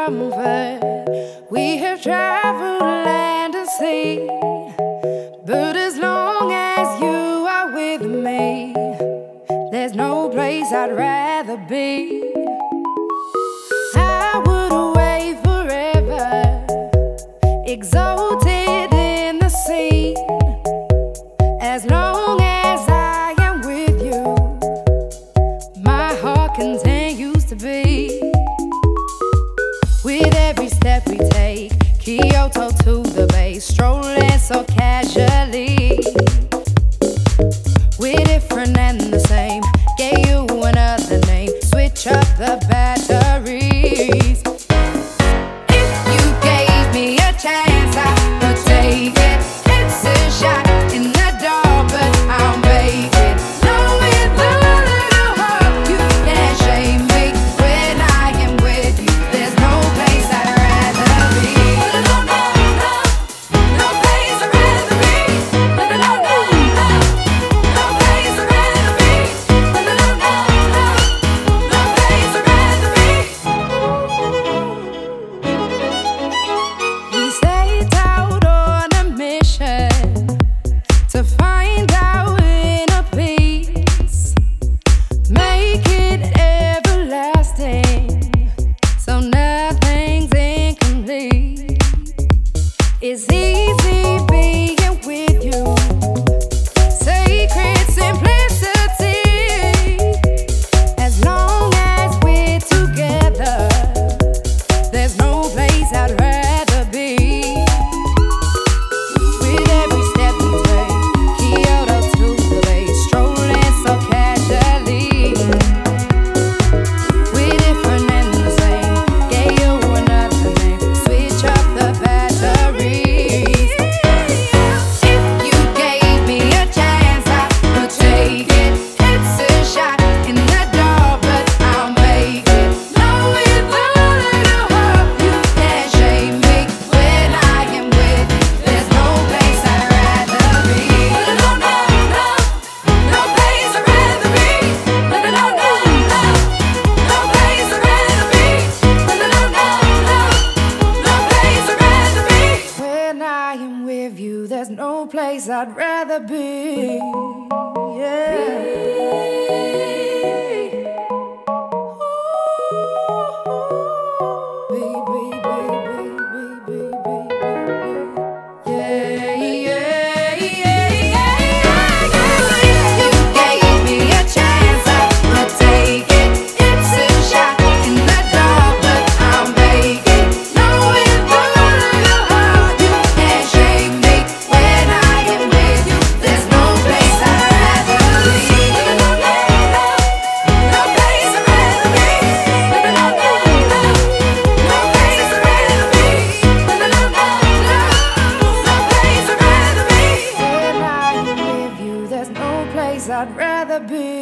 comfort. We have traveled land and sea, but as long as you are with me, there's no place I'd rather be. I would away forever, exalted in the sea. As long as I am with you, my heart continues to beat. With every step we take, Kyoto to the bay, strolling so casually. We're different and the same, gave you another name, switch up the batteries. If you gave me a chance, I would take it. It's a shot in the dark, but I'll make it. Knowing the little heart, you can't shame me. When I am with you, there's no place I'd rather be. No, no, no, no place I'd rather be. No, no, no, no, no place I'd rather be. No, no, no, no, no place I'd rather be. We set out on a mission to find our inner peace, make it everlasting, so nothing's incomplete. It's easy being with you, sacred simplicity. As long as we're together, there's no place I'd rather be. With every step we take, Kyoto to the bay, strolling so casually. We're different and the same, gave you another name, switch up the batteries. If you gave me a chance, I would take it. It's a shot in the dark, but I'll make it. Knowing the little heart, you can't shame me. When I am with you, there's no place I'd rather be. No, no, no, no place I'd rather be. No, no, no, no, no place I'd rather be. No, no, no, no, no place I'd rather be. When I am with you, there's no place I'd rather be. I'd rather be.